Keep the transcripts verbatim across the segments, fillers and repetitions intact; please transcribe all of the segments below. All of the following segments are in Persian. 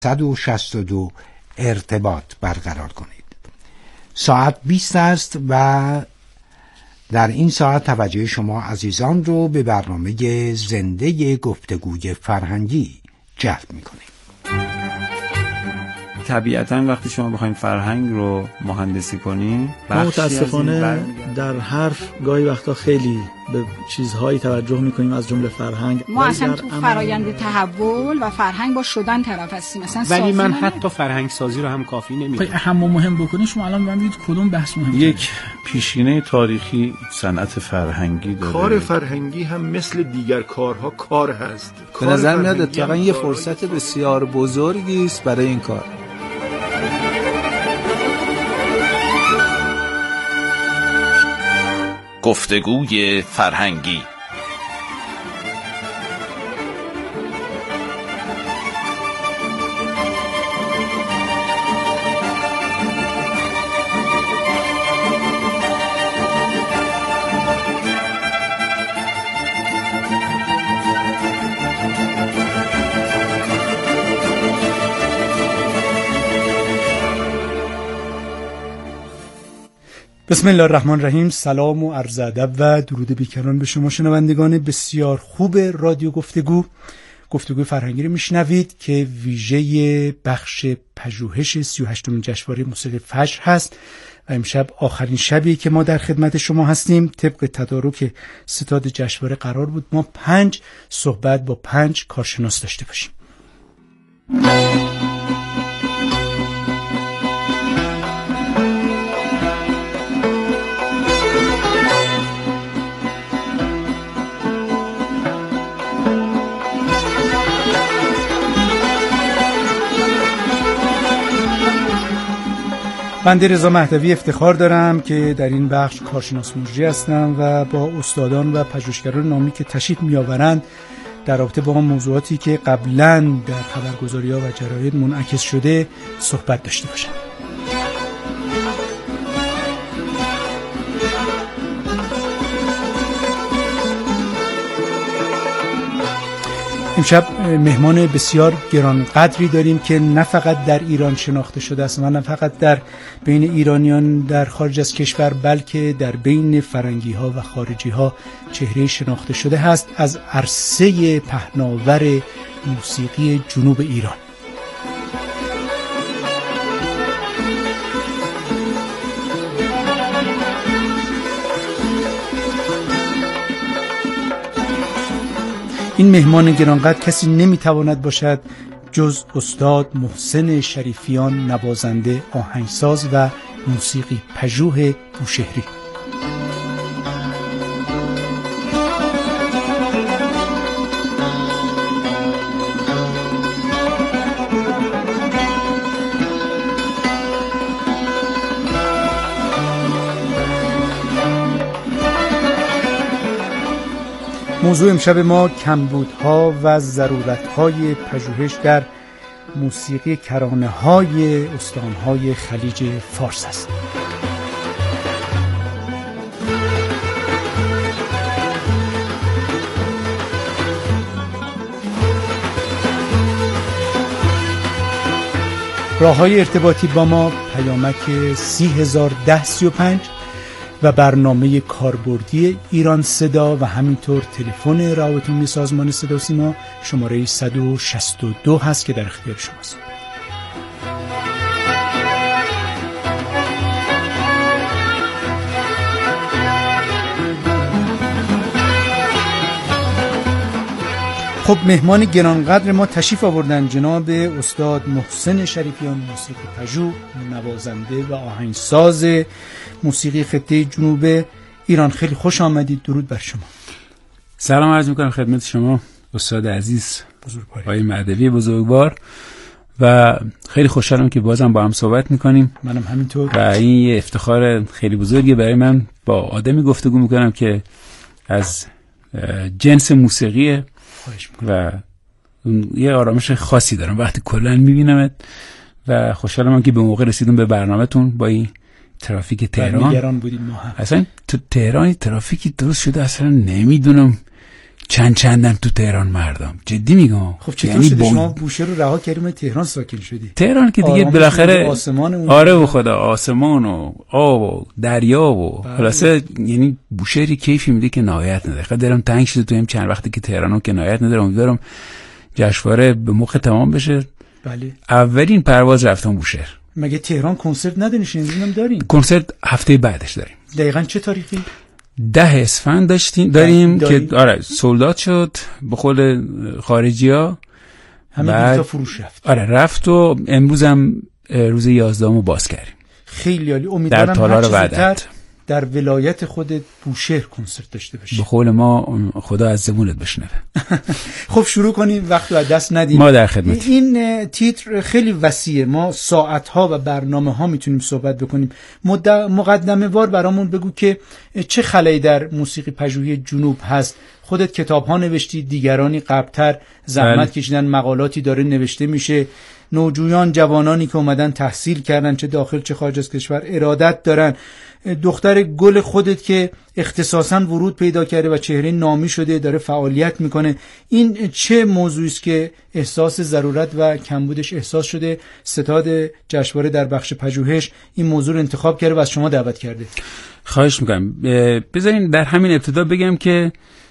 صد و شصت و دو ارتباط برقرار کنید. ساعت بیست است و در این ساعت توجه شما عزیزان رو به برنامه زنده گفتگوی فرهنگی جلب می‌کنیم. طبیعتاً وقتی شما بخواید فرهنگ رو مهندسی کنین، متاسفانه در حرف گاهی وقتا خیلی به چیزهایی توجه میکنیم از جمله فرهنگ. ما اصلا تو فرایند تحول و فرهنگ با شدن طرف هستیم. مثلا ولی من حتی فرهنگ سازی رو هم کافی نمیدونم. اهم و مهم بکنید شما الان ببینید کدوم بحث مهمه. یک پیشینه تاریخی صنعت فرهنگی داره. کار فرهنگی هم مثل دیگر کارها کار هست. به نظر میاد اتفاقا یه فرصت بسیار بزرگی است برای این کار. گفتگوی فرهنگی. بسم الله الرحمن الرحیم. سلام و عرض ادب و درود بیکران به شما شنوندگان بسیار خوب رادیو گفتگو. گفتگوی فرهنگی رو میشنوید که ویژه بخش پژوهش سی و هشتمین جشنواره موسیقی فجر هست و امشب آخرین شبی که ما در خدمت شما هستیم. طبق تدارک ستاد جشنواره قرار بود ما پنج صحبت با پنج کارشناس داشته باشیم. بنده رضا مهدوی افتخار دارم که در این بخش کارشناس مجری هستم و با استادان و پژوهشگران نامی که تشریف می‌آورند در رابطه با موضوعاتی که قبلاً در خبرگزاری‌ها و جراید منعکس شده صحبت داشته باشم. امشب مهمان بسیار گرانقدری داریم که نه فقط در ایران شناخته شده است و نه فقط در بین ایرانیان در خارج از کشور، بلکه در بین فرنگی ها و خارجی ها چهره شناخته شده است از عرصه پهناور موسیقی جنوب ایران. این مهمان گرانقدر کسی نمیتواند باشد جز استاد محسن شریفیان، نوازنده، آهنگساز و موسیقی پژوه بوشهری. موضوع امشب ما کمبودها و ضرورت‌های پژوهش در موسیقی کرانه‌های استان‌های خلیج فارس است. راه‌های ارتباطی با ما پیامک سی هزار ده سی و پنج و برنامه کاربردی ایران صدا و همینطور تلفن روابط عمومی سازمان صدا و سیما شماره صد و شصت و دو هست که در اختیار شماست. خب مهمان گرانقدر ما تشریف آوردن جناب استاد محسن شریفیان، موسیقی پژوه، نوازنده و آهنگساز موسیقی خطه جنوب ایران. خیلی خوش آمدید. درود بر شما. سلام عرض میکنم خدمت شما استاد عزیز آقای مهدوی بزرگوار و خیلی خوشحالم که بازم با هم صحبت میکنیم. منم همینطور. و این یه افتخار خیلی بزرگی برای من با آدمی گفتگو میکنم که از جنس موسیقی و یه آرامش خاصی دارم وقتی کلا میبینمت و خوشحالم که به موقع رسیدم به برنامه‌تون با این ترافیک تهران. نگران بودیم ما هم. اصلا تو تهران ترافیکی درست شده اصلا نمیدونم چند چندن تو تهران مردم، جدی میگم. خب چطور شده با... شما بوشهر رو رها کردیم تهران ساکن شدی؟ تهران که دیگه بالاخره آسمان آره و خدا آسمان و آب و دریا و خلاصه یعنی بوشهری کیفی میده که نهایت نداره. خیلی دلم تنگ شده تو این چند وقتی که تهرانو که نهایت نداره. امیدوارم جشنواره به موقع تمام بشه. بله. اولین پرواز رفتم بوشهر. مگه تهران کنسرت ندارین؟ شنیدم دارین. کنسرت هفته بعدش داریم. دقیقاً چه تاریخی؟ ده اسفند داشتیم داریم که آره سولدات شد به قول خارجی‌ها. همه دیگه فروش رفت. آره رفت و امروز هم روز یازدهم باز کردیم. خیلی عالی. امیدوارم در تالار وحدت در ولایت خودت بوشهر کنسرت داشته باشی. به قول ما خدا از زبونت بشنوه. خب شروع کنیم، وقت رو از دست ندیم. ما در خدمت. این تیتر خیلی وسیعه، ما ساعت‌ها و برنامه‌ها میتونیم صحبت بکنیم. مقدمه وار برامون بگو که چه خلایی در موسیقی پژوهی جنوب هست. خودت کتاب‌ها نوشتی، دیگرانی قبل‌تر زحمت کشیدن، مقالاتی داره نوشته میشه. نوجویان جوانانی که اومدن تحصیل کردن چه داخل چه خارج از کشور ارادت دارن. دختر گل خودت که اختصاصاً ورود پیدا کرده و چهره نامی شده داره فعالیت میکنه. این چه موضوعی است که احساس ضرورت و کمبودش احساس شده؟ ستاد جشنواره در بخش پژوهش این موضوع رو انتخاب کرده و از شما دعوت کرده. خواهش میکنم. بذارین در همین ابتدا بگم که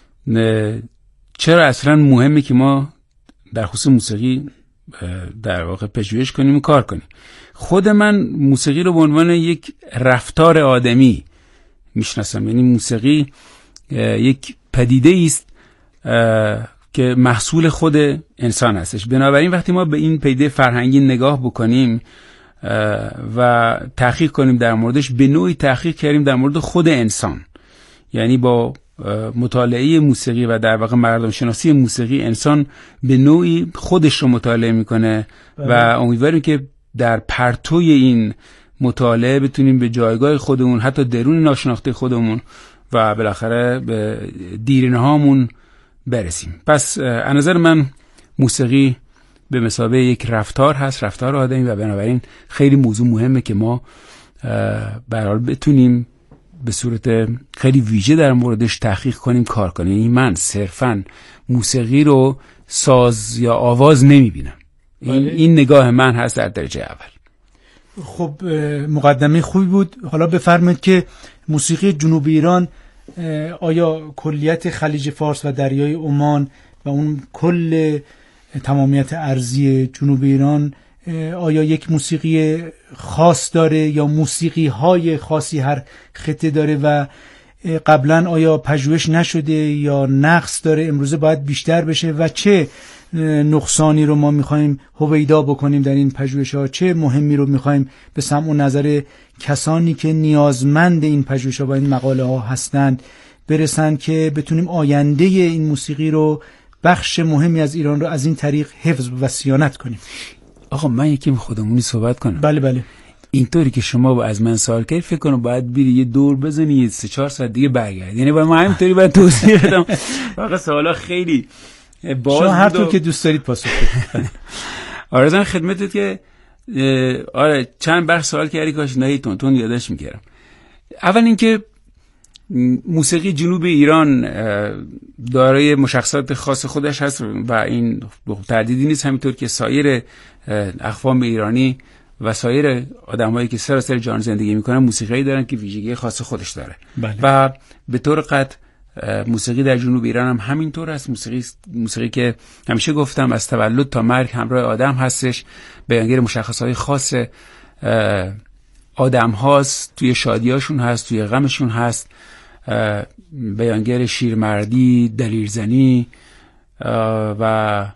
چرا اصلا مهمه که ما در خصوص موسیقی در واقع پژوهش کنیم و کار کنیم. خود من موسیقی رو به عنوان یک رفتار آدمی میشناسم. یعنی موسیقی یک پدیده است که محصول خود انسان هستش. بنابراین وقتی ما به این پدیده فرهنگی نگاه بکنیم و تحقیق کنیم در موردش، به نوعی تحقیق کردیم در مورد خود انسان. یعنی با مطالعه موسیقی و در واقع مردم شناسی موسیقی انسان به نوعی خودش رو مطالعه میکنه و امیدواریم که در پرتوی این مطالعه بتونیم به جایگاه خودمون، حتی درون ناشناخته خودمون و بالاخره به دیرینه هامون برسیم. پس از نظر من موسیقی به مثابه یک رفتار هست، رفتار آدمی، و بنابراین خیلی موضوع مهمه که ما به هر حال بتونیم به صورت خیلی ویژه در موردش تحقیق کنیم، کار کنیم. این من صرفاً موسیقی رو ساز یا آواز نمیبینم. این, این نگاه من هست در درجه اول. خب مقدمه خوبی بود. حالا بفرمایید که موسیقی جنوب ایران آیا کلیت خلیج فارس و دریای عمان و اون کل تمامیت ارضی جنوب ایران آیا یک موسیقی خاص داره یا موسیقی های خاصی هر خطه داره و قبلا آیا پژوهش نشده یا نقص داره امروزه باید بیشتر بشه و چه نقصانی رو ما میخوایم هویدا بکنیم در این پژوهش ها، چه مهمی رو میخوایم به سمع و نظر کسانی که نیازمند این پژوهش ها و این مقاله ها هستند برسند که بتونیم آینده این موسیقی رو، بخش مهمی از ایران رو از این طریق حفظ و صیانت کنیم. آقا من یکی خودمونی صحبت کنم. بله بله. اینطوری که شما با از من سوال کردید فکر کنم باید بری یه دور بزنی یه سه چهار ساعت دیگه برگردی. یعنی باید ما همینطوری باید توضیح بدم. واقعا سوالا خیلی باز شما هر طور که دوست دارید پاسخ بدید. آرزوام خدمتت که آره چند بخش سوال کردی کاش نه تون تون یادش میکردم. اول اینکه موسیقی جنوب ایران دارای مشخصات خاص خودش هست و این تردیدی نیست، همینطور که سایر اقوام ایرانی و سایر آدمایی که سراسر جهان زندگی میکنن موسیقی دارن که ویژگی خاص خودش داره. بله. و به طور قطع موسیقی در جنوب ایران هم همینطور است. موسیقی موسیقی که همیشه گفتم از تولد تا مرگ همراه آدم هستش، بیانگر مشخصات خاص آدم هاست، توی شادیاشون هست، توی غمشون هست، بیانگر شیرمردی، دلیرزنی و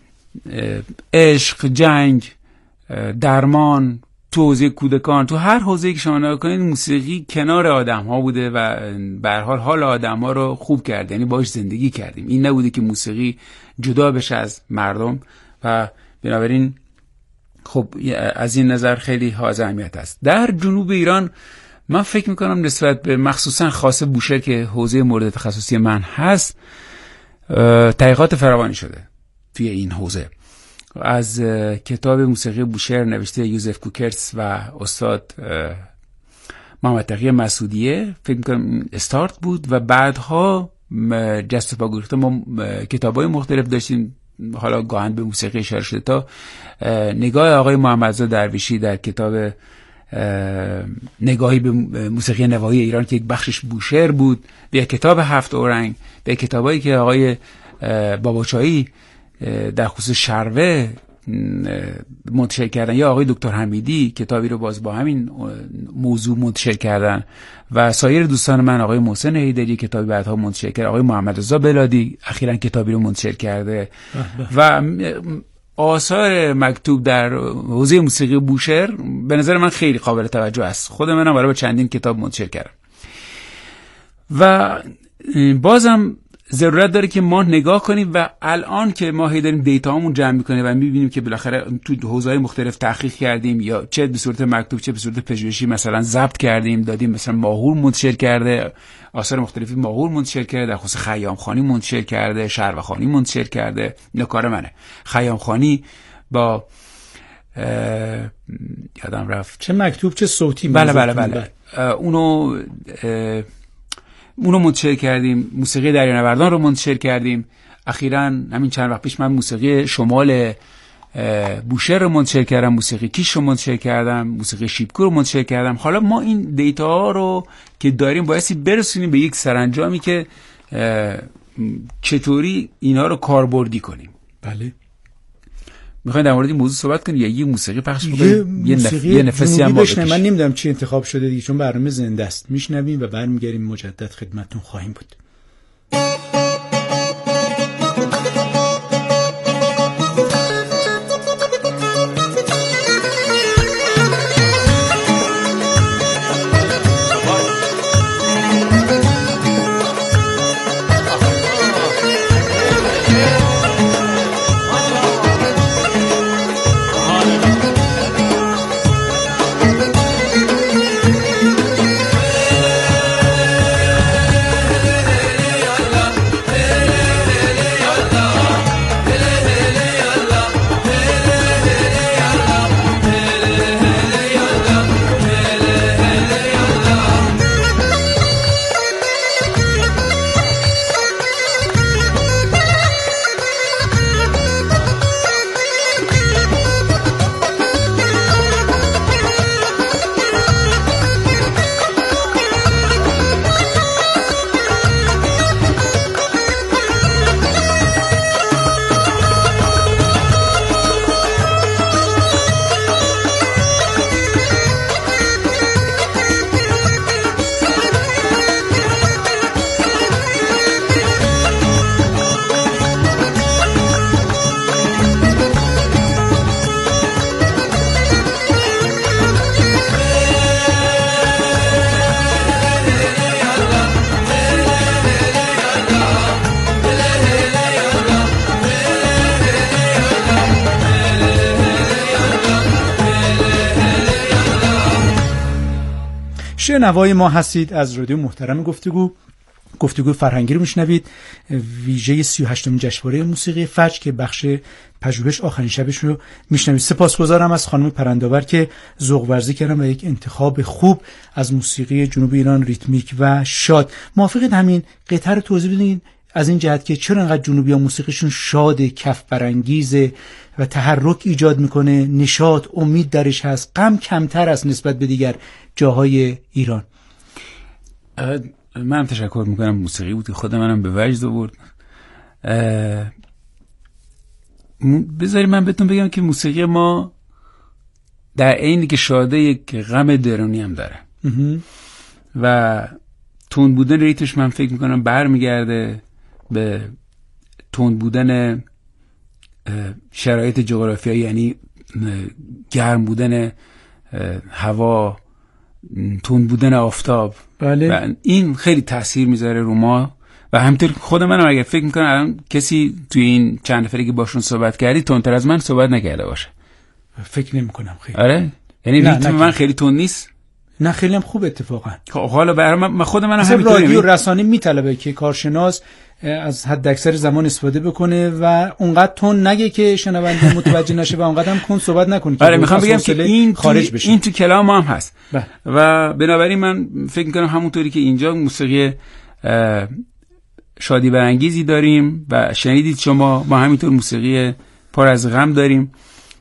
عشق، جنگ، درمان، تو حوزه کودکان، تو هر حوزه‌ای که شما نگاه کنید موسیقی کنار آدم ها بوده و به هر حال حال آدم ها رو خوب کرده، یعنی باهاش زندگی کردیم. این نبوده که موسیقی جدا بشه از مردم و بنابراین خب از این نظر خیلی حائز اهمیت است. در جنوب ایران من فکر میکنم نسبت به مخصوصا خاص بوشهر که حوزه مورد تخصصی من هست تحقیقات فراوانی شده توی این حوزه. از کتاب موسیقی بوشهر نوشته یوزف کوکرتس و استاد محمد تقی مسعودیه فکر میکنم استارت بود و بعدها جست و پا گریخته ما کتابای مختلف داشتیم، حالا گاهن به موسیقی اشاره شده، تا نگاه آقای محمدرضا درویشی در کتاب نگاهی به موسیقی نوایی ایران که یک بخشش بوشهر بود، به کتاب هفت اورنگ، به کتابایی که آقای باباچایی در خصوص شروه منتشر کردن، یا آقای دکتر حمیدی کتابی رو باز با همین موضوع منتشر کردن، و سایر دوستان من، آقای محسن حیدری کتابی بعدها منتشر کرد، آقای محمدرضا بلادی اخیراً کتابی رو منتشر کرده و آثار مکتوب در حوزه موسیقی بوشهر به نظر من خیلی قابل توجه است. خود منم برای چندین کتاب منتشر کردم و بازم ضرورت داره که ما نگاه کنیم و الان که ما هی داریم دیتاهامون جمع می‌کنیم و می‌بینیم که بالاخره تو حوزه‌های مختلف تحقیق کردیم، یا چه به صورت مکتوب چه به صورت پژوهشی مثلا ضبط کردیم دادیم، مثلا ماهور منتشر کرده، آثار مختلفی ماهور منتشر کرده، در خصوص خیام خانی منتشر کرده، شروخانی منتشر کرده. اینا کار منه. خیام خانی با یادم رفت چه مکتوب چه صوتی. بله بله بله اونو اونو منتشر کردیم. موسیقی دریانوردان رو منتشر کردیم. اخیراً همین چند وقت پیش من موسیقی شمال بوشهر رو منتشر کردم، موسیقی کیش رو منتشر کردم، موسیقی شیبکو رو منتشر کردم. حالا ما این دیتا ها رو که داریم بایستی برسونیم به یک سرانجامی که چطوری اینا رو کاربردی کنیم. بله. میخواین در مورد این موضوع صحبت کنیم یا یه موسیقی پخش یه بکنیم؟ یه, نف... یه نفسی هم بشنویم. من نمیدونم چی انتخاب شده دیگه، چون برنامه زنده است. میشنویم و برمیگردیم مجدد خدمتتون خواهیم بود. شنوای ما هستید از رادیو محترم گفتگو گفتگو فرهنگی رو میشنوید، ویژه سی و هشتمین جشنواره موسیقی فجر که بخش پژوهش آخرین شبش رو میشنوید. سپاسگزارم از خانم پرنداور که ذوق ورزی کردن و یک انتخاب خوب از موسیقی جنوب ایران ریتمیک و شاد. موافقید همین قطعه رو توضیح بدین از این جهت که چرا انقدر جنوبی‌ها موسیقیشون شاد، کف برانگیزه و تحرک ایجاد میکنه، نشاط، امید درش هست، غم کمتر است نسبت به دیگر جاهای ایران؟ من تشکر میکنم. موسیقی بود که خود منم به وجد آورد. بذاری من بهتون بگم که موسیقی ما در عینی که شاده یک غم درونی هم داره و تند بودن ریتمش من فکر میکنم برمیگرده به تند بودن شرایط جغرافیایی، یعنی گرم بودن هوا، تند بودن آفتاب. بله. و این خیلی تاثیر میذاره رو ما و همینطور خود منم اگه فکر میکنم الان کسی توی این چند نفری که باشون صحبت کردی تندتر از من صحبت نکرده باشه. فکر نمیکنم خیلی. آره یعنی ریتم من خیلی تند نیست. نه خیلی هم خوب اتفاقا. حالا برای من خود منم همینطوری. رادیو رسانه میطلبه که کارشناس از حد اکثر زمان استفاده بکنه و اونقدر تون نگه که شنونده متوجه نشه و اونقدر هم کن صحبت نکنه که آره میخوام بگم که این خارج تو بشه. این تو کلام ما هم هست بله. و بنابراین من فکر میکنم همونطوری که اینجا موسیقی شادی برانگیزی داریم و شنیدید شما، ما همینطور موسیقی پر از غم داریم،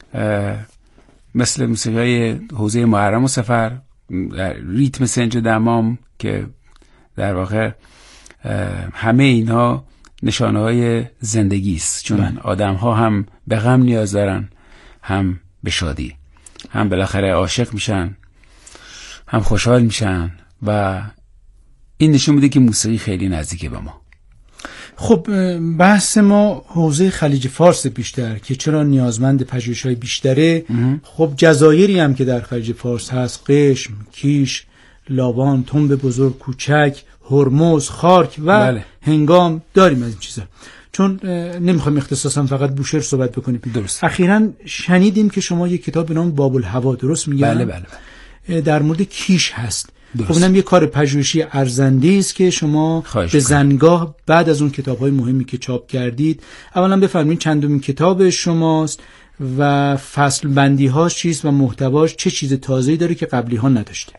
مثل موسیقی حوزه محرم و سفر، ریتم سنج دمام که در واقع همه اینها نشانه های زندگی است، چون آدم ها هم به غم نیاز دارن، هم به شادی، هم بالاخره عاشق میشن، هم خوشحال میشن و این نشون میده که موسیقی خیلی نزدیکه به ما. خب بحث ما حوزه خلیج فارس بیشتر که چرا نیازمند پژوهش‌های بیشتره. خب جزایری هم که در خلیج فارس هست، قشم، کیش، لاوان، تنب بزرگ، کوچک، هرمز، خارک و بله. هنگام داریم از این چیزا، چون نمیخوایم اختصاصا فقط بوشهر صحبت بکنیم. درست. اخیراً شنیدیم که شما یک کتاب به نام باب الهوا، درست میگم؟ بله بله, بله. در مورد کیش هست. خب اینم یه کار پژوهشی ارزنده است که شما به زنگاه بعد از اون کتاب‌های مهمی که چاپ کردید، اولا بفرمایید چندمین کتاب شماست و فصل بندی‌هاش چیست و محتواش چه چیز تازه‌ای داره که قبلی‌ها نداشته؟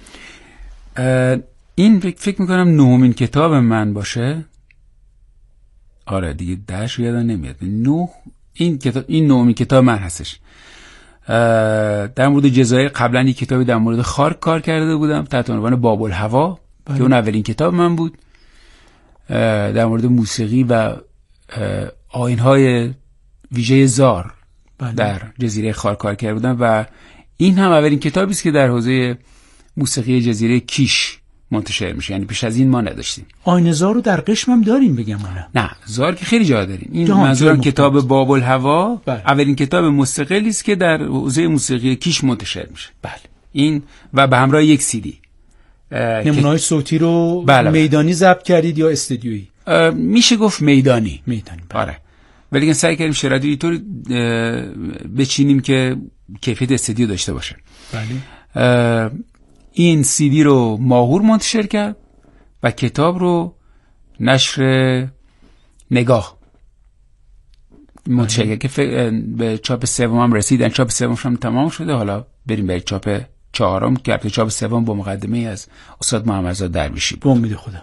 این فکر می‌کنم نهمین کتاب من باشه. آره دیگه دهش یادم نمیاد. نه این کتاب این نهمین کتاب من هستش. در مورد جزایر قبلا یک کتابی در مورد خارک کار کرده بودم تحت عنوان باب الهوا که اون اولین کتاب من بود، در مورد موسیقی و آیین‌های ویژه زار بله. در جزیره خارک کار کرده بودم و این هم اولین کتابی است که در حوزه موسیقی جزیره کیش منتشر میشه، یعنی پیش از این ما نداشتیم. آینه زار رو در قشم هم داریم بگم الان؟ نه زار که خیلی جا داریم. این منظورم کتاب باب الهوا اولین کتاب مستقلی است که در حوزه موسیقی کیش منتشر میشه. بله. این و به همراه یک سی دی. نمونه‌های صوتی رو بله. میدانی ضبط کردید یا استدیویی؟ میشه گفت میدانی. میدانی. بله. آره. ولی که سعی کردیم شرایط اینطور بچینیم که کیفیت استدیو داشته باشه. بله. این سی دی رو ماهور منتشر کرد و کتاب رو نشر نگاه منتشر کرد که به چاپ سوم هم رسید. چاپ سومش هم تمام شده، حالا بریم به چاپ چهارم که البته چاپ سوم با مقدمه از استاد محمدرضا درویشی بود. به امید خدا.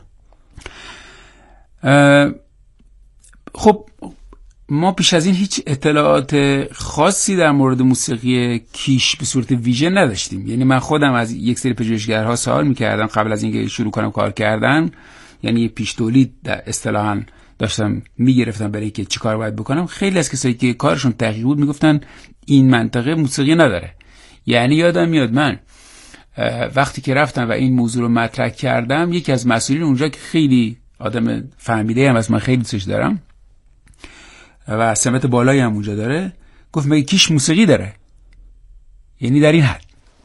خب ما پیش از این هیچ اطلاعات خاصی در مورد موسیقی کیش به صورت ویژه نداشتیم. یعنی من خودم از یک سری پژوهشگرها سوال می‌کردم قبل از اینکه شروع کنم کار کردن، یعنی پیش تولید در اصطلاحاً داشتم میگرفتم برای اینکه چیکار باید بکنم. خیلی از کسایی که کارشون تحقیق بود میگفتن این منطقه موسیقی نداره. یعنی یادم میاد من وقتی که رفتم و این موضوع رو مطرح کردم، یکی از مسئولین اونجا که خیلی آدم فهمیده هم از من خیلی دوستش دارم و سمت بالایی هم اونجا داره، گفت مگه کیش موسیقی داره؟ یعنی در این حد.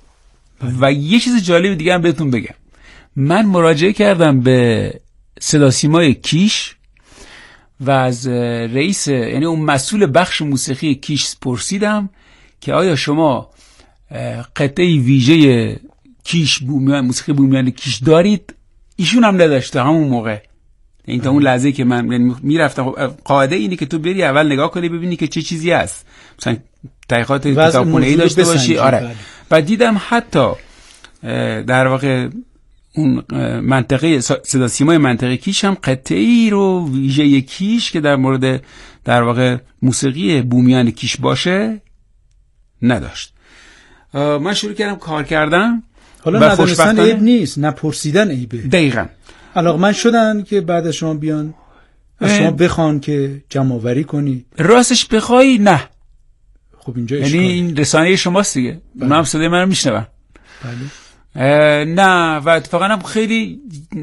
و یه چیز جالب دیگه هم بهتون بگم، من مراجعه کردم به صدا سیمای کیش و از رئیس، یعنی اون مسئول بخش موسیقی کیش پرسیدم که آیا شما قطعه ویژه کیش بومیان موسیقی بومیان کیش دارید؟ ایشون هم نداشته همون موقع. این تا اون لحظه که من میرفتم، قاعده اینه که تو بری اول نگاه کنی ببینی که چه چیزی هست، مثلا تحقیقات کتابخونه‌ای داشته باشی. آره. و دیدم حتی در واقع اون منطقه صدا سیمای منطقه کیش هم قطعی رو ویژه کیش که در مورد در واقع موسیقی بومیان کیش باشه نداشت. من شروع کردم کار کردن. حالا ندونستن عیب نیست، نپرسیدن عیبه. دقیقاً. علاقمند شدن که بعد از شما بیان از شما بخوان که جمع آوری کنی. راستش بخوای نه. خب اینجا یعنی این رسانه شماست دیگه. اونا هم صدای من رو میشنون. بله. نه و اتفاقا هم خیلی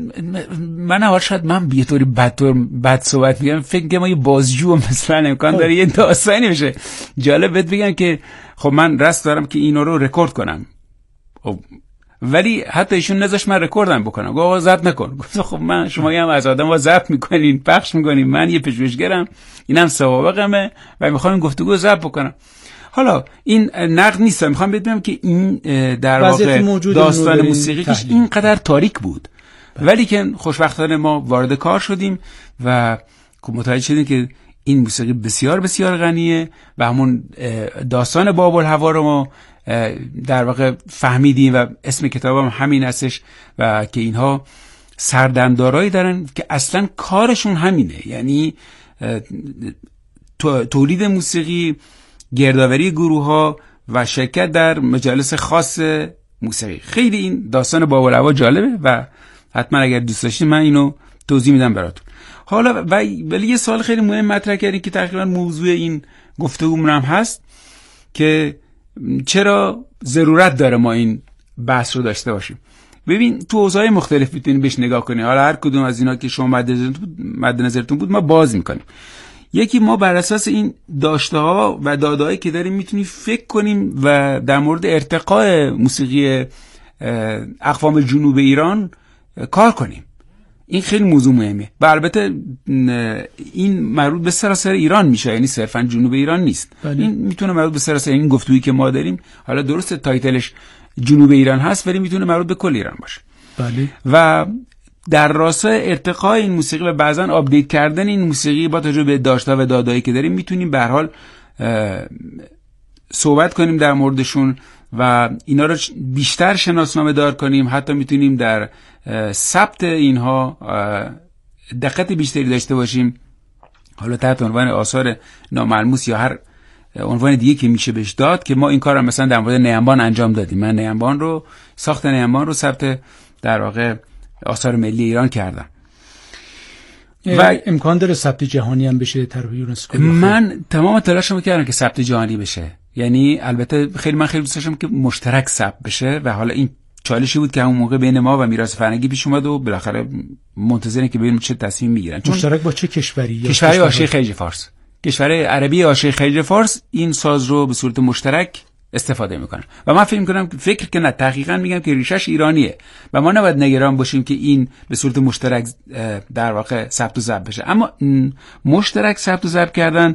من اول شاید من یه طوری بدطور بد صحبت میگم، فکر کنم ما یه بازجو مثلا امکان داره یه داستانی بشه. جالب بهت بگم که خب من رست دارم که اینو رو رکورد کنم، خب ولی حتی ایشون نذاش من رکوردم بکنم. گفت آقا ضبط نکن. گفت خب من شما هم از آدم وا ضبط میکنین پخش میکنین، من یه پژوهشگرم، اینم سوابقمه و میخوام گفتگو ضبط بکنم. حالا این نقد نیست، میخوام بگم که این در واقع داستان موسیقیش اینقدر تاریک بود، ولی که خوشبختانه ما وارد کار شدیم و متوجه شدیم که این موسیقی بسیار بسیار غنیه و همون داستان باب الهوا رو ما در واقع فهمیدیم و اسم کتابم همین هستش و که اینها سردمدارایی دارن که اصلا کارشون همینه، یعنی تولید موسیقی، گردآوری گروه ها و شرکت در مجالس خاص موسیقی. خیلی این داستان باب العوا جالبه و حتما اگر دوست داشتین من اینو توضیح میدم براتون. حالا ولی یه سوال خیلی مهم مطرح کردین که تقریبا موضوع این گفتگومون هم هست که چرا ضرورت داره ما این بحث رو داشته باشیم. ببین تو حوزه‌های مختلف میتونید بهش نگاه کنید، حالا هر کدوم از اینا که شما مد نظرتون بود ما باز میکنیم. یکی ما بر اساس این داشته ها و داده‌هایی که داریم میتونیم فکر کنیم و در مورد ارتقاء موسیقی اقوام جنوب ایران کار کنیم. این خیلی موضوع مهمه و البته این مربوط به سراسر ایران میشه، یعنی صرفا جنوب ایران نیست. بله. این میتونه مربوط به سراسر این گفتگویی که ما داریم، حالا درسته تایتلش جنوب ایران هست ولی میتونه مربوط به کل ایران باشه. بله. و در راستای ارتقای این موسیقی و بعضا آپدیت کردن این موسیقی با توجه به داشته و داده‌ای که داریم میتونیم به هر حال صحبت کنیم در موردشون و اینا رو بیشتر شناسنامه دار کنیم. حتی میتونیم در ثبت اینها دقت بیشتری داشته باشیم، حالا تحت عنوان آثار ناملموس یا هر عنوان دیگه که میشه بهش داد، که ما این کار رو مثلا در مورد نیمبان انجام دادیم. من نیمبان رو ساخت نیمبان رو ثبت در واقع آثار ملی ایران کردم و امکان داره ثبت جهانی هم بشه طرف یونسکو. من تمام تلاشمو کردم که ثبت جهانی بشه، یعنی البته خیلی من خیلی دوست داشتم که مشترک ثبت بشه و حالا این چالشی بود که همون موقع بین ما و میراث فرهنگی پیش اومد و بالاخره منتظریم که ببینیم چه تصمیم میگیرن. مشترک با چه کشوری؟ کشور حاشیه خلیج فارس، کشور عربی حاشیه خلیج فارس این ساز رو به صورت مشترک استفاده میکنن و من فکر میکنم فکر که نه تحقیقا میگم که ریشش ایرانیه و ما نباید نگران باشیم که این به صورت مشترک در واقع ثبت و ضبط بشه. اما مشترک ثبت و ضبط کردن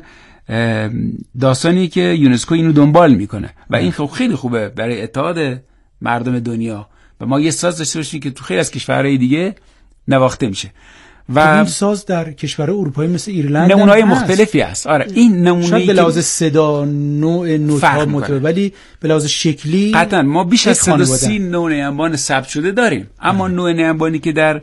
داستانی که یونسکو اینو دنبال میکنه و این خیلی خوبه برای اتحاد مردم دنیا و ما یه ساز داشته باشیم که تو خیلی از کشورهای دیگه نواخته میشه و این ساز در کشورهای اروپایی مثل ایرلند نمونه‌های مختلفی هست. آره این نمونه شاید به لحاظ صدا نوع نوت‌ها متفاوت ولی به لحاظ شکلی قطعا ما بیش از صد و سی نوع نیمبان ثبت شده داریم، اما نوع نیمبانی که در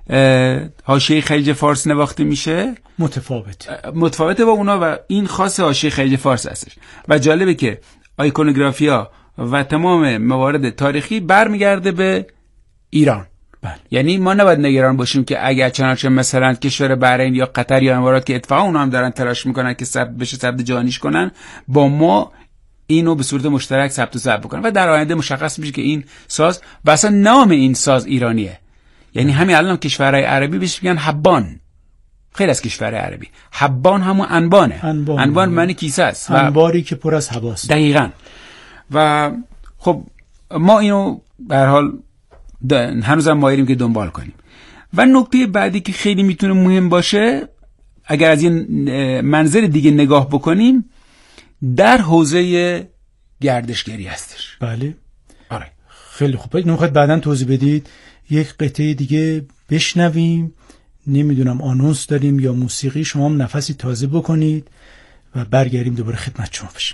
حاشیه خلیج فارس نواخته میشه متفاوته متفاوته با اونا و این خاص حاشیه خلیج فارس هستش و جالبه که آیکونوگرافیا و تمام موارد تاریخی برمیگرده به ایران. بله. یعنی ما نباید نگران باشیم که اگر چنانچه مثلا کشور بحرین یا قطر یا امارات که اتفاقا اونا هم دارن تلاش میکنن که ثبت بشه ثبت جهانیش کنن، با ما اینو به صورت مشترک ثبت و ضبط بکنن و در آینده مشخص میشه که این ساز و اصلا نام این ساز ایرانیه. یعنی همین الان کشورهای عربی بهش میگن حبان، خیلی از کشورهای عربی حبان همون انبانه. انبان, انبان معنی کیسه است، انباری که پر از حباست. دقیقاً. و خب ما اینو به هر حال هنوزم مایلیم که دنبال کنیم. و نکته بعدی که خیلی میتونه مهم باشه اگر از یه منظر دیگه نگاه بکنیم در حوزه گردشگری هستش. بله. آره. خیلی خوب. نمیخواید بعداً توضیح بدید یک قطعه دیگه بشنویم، نمیدونم آنونس داریم یا موسیقی، شما هم نفسی تازه بکنید و برگردیم دوباره خدمت شما بشیم.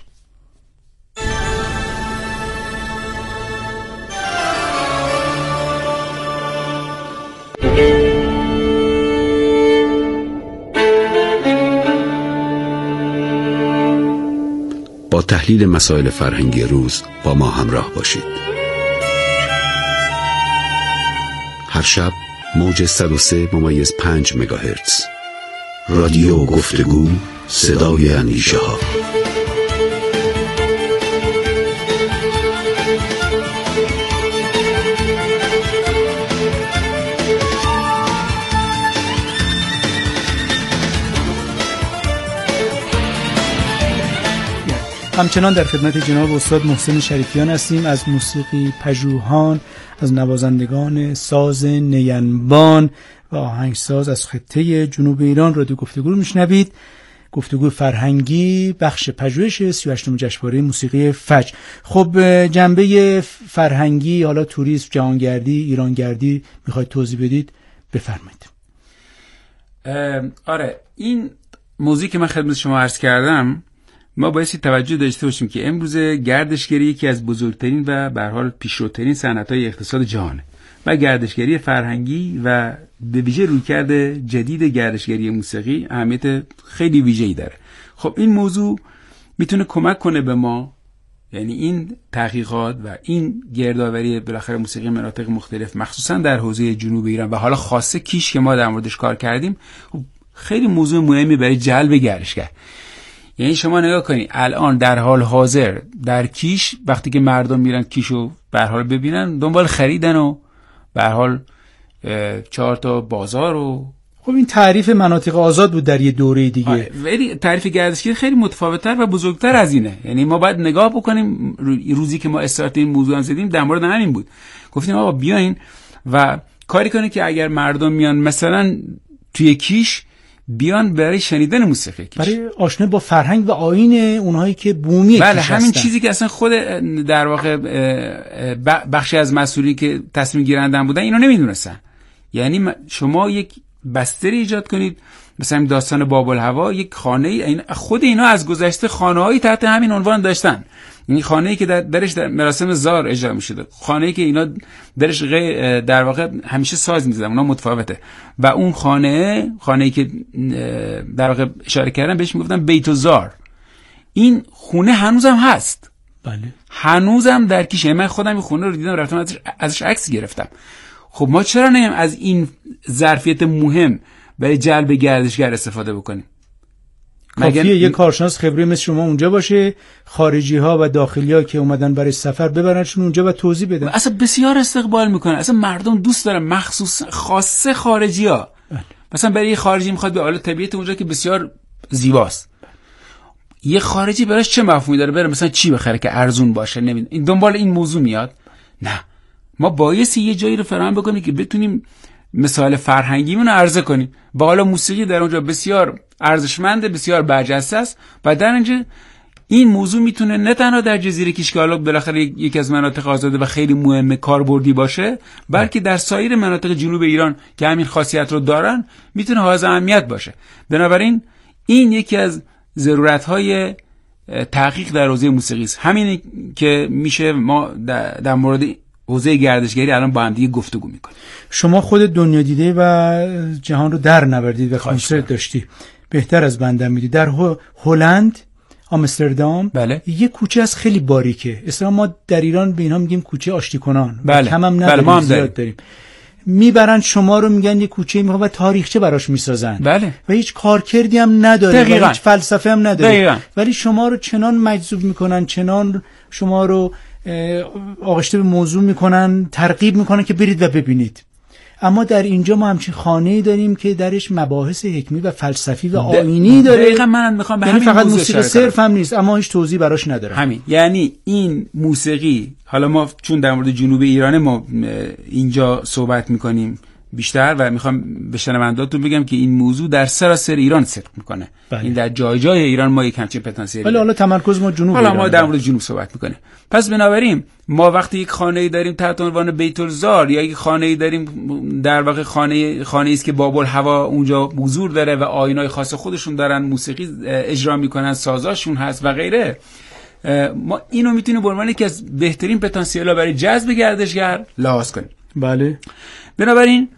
با تحلیل مسائل فرهنگی روز با ما همراه باشید. هر شب موج صد و سه ممیز پنج مگاهرتز رادیو گفتگو، صدای اندیشه ها. همچنان در خدمت جناب استاد محسن شریفیان هستیم از موسیقی پژوهان، از نوازندگان ساز نینبان و آهنگساز از خطه جنوب ایران. رادیو گفتگو رو میشنوید. گفتگو فرهنگی بخش پژوهش سی و هشتم جشنواره موسیقی فجر. خب جنبه فرهنگی، حالا توریسم، جهانگردی، ایرانگردی میخواید توضیح بدید؟ بفرمایید. آره این موضوعی که من خدمت شما عرض کردم ما بایستی توجه داشته باشیم که امروز گردشگری یکی از بزرگترین و به هر حال پیشروترین صنعت‌های اقتصاد جهانه و گردشگری فرهنگی و به ویژه رویکرد جدید گردشگری موسیقی اهمیت خیلی ویژه‌ای داره. خب این موضوع میتونه کمک کنه به ما، یعنی این تحقیقات و این گردآوری بالاخره موسیقی مناطق مختلف مخصوصا در حوزه جنوب ایران و حالا خاصه کیش که ما در موردش کار کردیم، خیلی موضوع مهمی برای جلب گردشگر. یعنی شما نگاه کنید الان در حال حاضر در کیش وقتی که مردم میرن کیشو به هر حال ببینن دنبال خریدن و به هر حال چهار تا بازار و خب این تعریف مناطق آزاد بود در یه دوره دیگه، ولی تعریف گردشگری خیلی متفاوت‌تر و بزرگتر از اینه. یعنی ما باید نگاه بکنیم، روزی که ما استارت این موضوع زدیم در مورد همین بود، گفتیم آقا بیاین و کاری کنید که اگر مردم میان مثلا توی کیش بیان برای شنیدن موسیقی کیش، برای آشنا با فرهنگ و آیین اونهایی که بومی بله کیش همین هستن. چیزی که اصلا خود در واقع بخشی از مسئولین که تصمیم گیرندن بودن اینو نمیدونستن. یعنی شما یک بستری ایجاد کنید، مثلا داستان باب الهوا، یک خانه این خود اینا از گذشته خانه‌هایی تحت همین عنوان داشتن. این خانه‌ای که در درش در مراسم زار اجرا می‌شد، خانه‌ای که اینا درش در واقع همیشه ساز می‌زدن، اونا متفاوته. و اون خانه خانه‌ای که در واقع اشاره کردن بهش میگفتن بیت الزار، این خونه هنوزم هست. بله هنوزم در کیش. من خودم این خونه رو دیدم، رفتم ازش ازش عکس گرفتم. خب ما چرا نیم از این ظرفیت مهم برای جلب گردشگر استفاده بکنیم؟ کافیه یه کارشناس خبره مثل شما اونجا باشه، خارجی ها و داخلی ها که اومدن برای سفر ببرنشون اونجا و توضیح بدن. اصلا بسیار استقبال میکنن، اصلا مردم دوست دارن، مخصوص خاصه خارجی ها. مثلا برای یه خارجی میخواد به حال طبیعت اونجا که بسیار زیباست، یه خارجی براش چه مفهومی داره؟ بره مثلا چی بخره که ارزون باشه؟ نمیدونم این دنبال این موضوع میاد. نه، ما بایستی یه جایی رو فراهم بکنیم که بتونیم مثال فرهنگیمون رو عرضه کنیم. با حالا موسیقی در اونجا بسیار ارزشمنده، بسیار برجسته است و در اینجا این موضوع میتونه نه تنها در جزیره کیش که حالا بالاخره یکی از مناطق آزاده و خیلی مهمه کاربردی باشه، بلکه در سایر مناطق جنوب ایران که همین خاصیت رو دارن میتونه حائز اهمیت باشه. بنابراین این یکی از ضرورت‌های تحقیق در حوزه موسیقی است. همین که میشه ما در, در مورد حوزه گردشگری الان با هم دیگه گفتگو میکنیم. شما خود دنیا دیده و جهان رو در نوردید و کنسرت داشتی، بهتر از بنده میدی. در هلند، آمستردام، بله. یه کوچه از خیلی باریکه. اصلا ما در ایران به اینها میگیم کوچه آشتی کنان. بله. کم هم نداریم، بله، ما هم زیاد داریم. میبرن شما رو میگن یه کوچه میخواد و تاریخچه براش میسازن. بله. و هیچ کارکردی هم نداره دقیقاً. و هیچ فلسفه هم نداره. دقیقاً. ولی شما رو چنان مجذوب میکنن، چنان شما رو آغشته به موضوع میکنن، ترغیب میکنن که برید و ببینید. اما در اینجا ما همچین خانه‌ای داریم که درش مباحث حکمی و فلسفی و آیینی داره. دقیقاً منم میخوام به یعنی همین فقط موضوع موسیقی صرف هم نیست، اما هیچ توضیح براش نداره. همین، یعنی این موسیقی، حالا ما چون در مورد جنوب ایران ما اینجا صحبت میکنیم بیشتر و میخوام به شنوندهاتون بگم که این موضوع در سراسر ایران صدق میکنه. بله. این در جای جای ایران ما یک همچین پتانسیلی ولی حالا تمرکز ما جنوب حالا ایران ما در مورد جنوب صحبت میکنیم. پس بنابراین ما وقتی یک خانه‌ای داریم تحت عنوان بیت الزار یا یک خانه‌ای داریم در واقع خانه خانه‌ای است که باب الهوا اونجا حضور داره و آیینای خاص خودشون دارن، موسیقی اجرا میکنن، سازاشون هست و غیره، ما اینو میتونیم به عنوان یکی از بهترین پتانسیل‌ها برای جذب گردشگر لحاظ کنیم. بله. بنابراین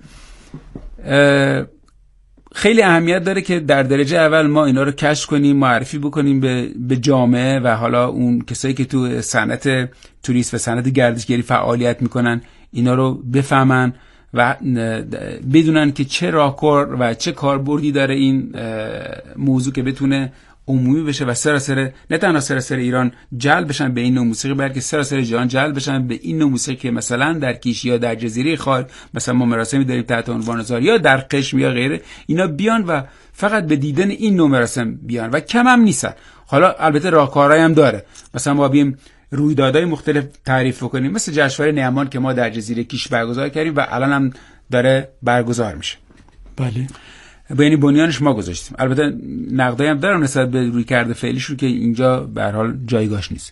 خیلی اهمیت داره که در درجه اول ما اینا رو کشف کنیم، معرفی بکنیم به به جامعه و حالا اون کسایی که تو صنعت توریست و صنعت گردشگری فعالیت میکنن اینا رو بفهمن و بدونن که چه راهکار و چه کاربردی داره این موضوع که بتونه عمومی بشه و سراسر نه تنها سراسر ایران جلب بشن به این نوع موسیقی، بلکه سراسر جهان جلب بشن به این نوع موسیقی که مثلا در کیش یا در جزیره خار مثلا ما مراسمی داریم تحت عنوان زار یا در قشم یا غیره، اینا بیان و فقط به دیدن این نوع مراسم بیان و کم هم نیستن. حالا البته راهکارهایی هم داره، مثلا ما بیم رویدادهای مختلف تعریف کنیم، مثل جشنواره نیمان که ما در جزیره کیش برگزار کردیم و الان هم داره برگزار میشه. بله. با یعنی بنیانش ما گذاشتیم. البته نقدایی هم دارم نسبت به روی کرده فعلیش رو که اینجا به هر حال جایگاهش نیست.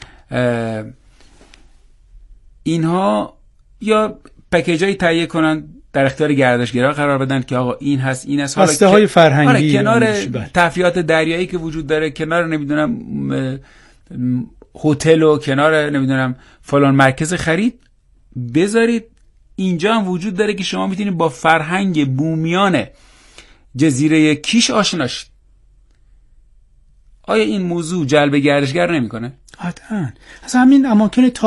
اینها یا پکیجایی تهیه کنن در اختیار گردشگرا قرار بدن که آقا این هست این هست، هسته های فرهنگی کنار تفریحات دریایی که وجود داره، کنار نمیدونم هتل و کنار نمیدونم فلان مرکز خرید، بذارید اینجا هم وجود داره که شما میتونید با فرهنگ بومیان جزیره کیش آشنا شید. آیا این موضوع جلب گردشگر نمیکنه؟ قطعاً. از همین اماکن